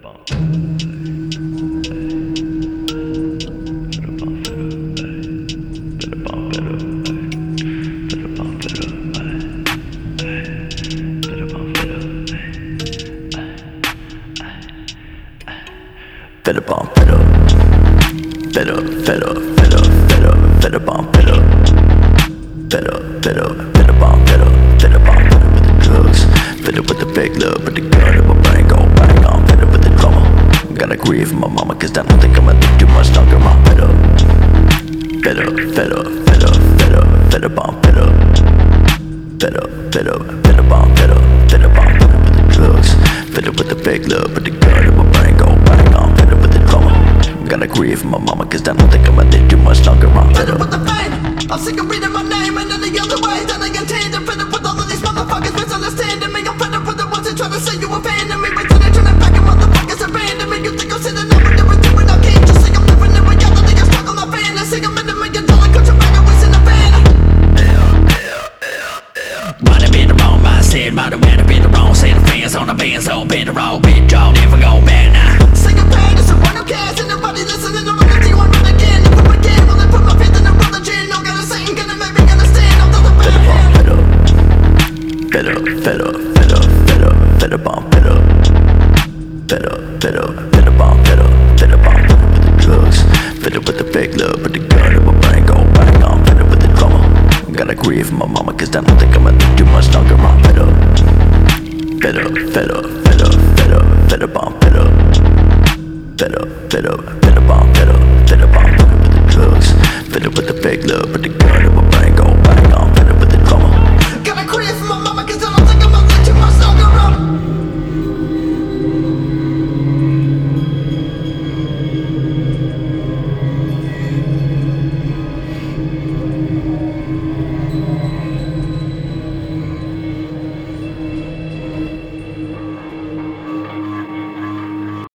Fed up on fed up, fed up, fed up, fed up, fed up, fed up on fed up, fed up, fed up, fed up on fed up, fed up on fed up with the drugs, fed up with the fake love, with the gun in my brain go bang on, fed up with the drama. Gotta grieve for my mama, cause I don't think I'ma live too much longer. I'm fed up, fed up, fed up, fed up, fed up, fed up on fed up, fed up, fed up, fed up on fed up, fed up on fed up with the drugs, fed up with the fake love, with the gun in my brain go bang on, fed up with the drama. Gotta grieve for my mama, cause I don't think I'ma live too much longer. I'm fed up with the fame. I'm sick of reading my name and any other way that I contain. I'm fed up with all of these motherfuckers misunderstanding me. I'm fed up with the ones that try to say you abandon me, but then they turn back and motherfuckers abandon me. You think I'm sitting over there and doing okay? Just think I'm living in reality. I'm stuck on my fantasy. I'm in $1 million country back and wasting a fan. Might have been the wrong mindset, might have been the wrong set of fans on the bands, all been the wrong bit, y'all never go back now. Sing a band, it's a run of cash, and nobody listening to run you, I'm run again, never again. Will I put my faith in the religion? No gotta sing, gonna make me understand. I'm not the band. Fed up, fed up, fed up, fed up, fed up on fed up, fed up, fed up, fed up on fed up, fed up on fed up with the drugs, fed up with the fake love, with the gun in my brain go bang on, fed up with the drama. Gotta grieve for my mama, cause I don't think I'ma live too much longer. I'm fed up, fed up, fed up, fed up, fed up, fed up on fed up, fed up, fed up, fed up on fed up, fed up on fed up with the drugs, fed up with the fake love, with the gun in my brain go bang on, fed up with the drama. Gotta grieve for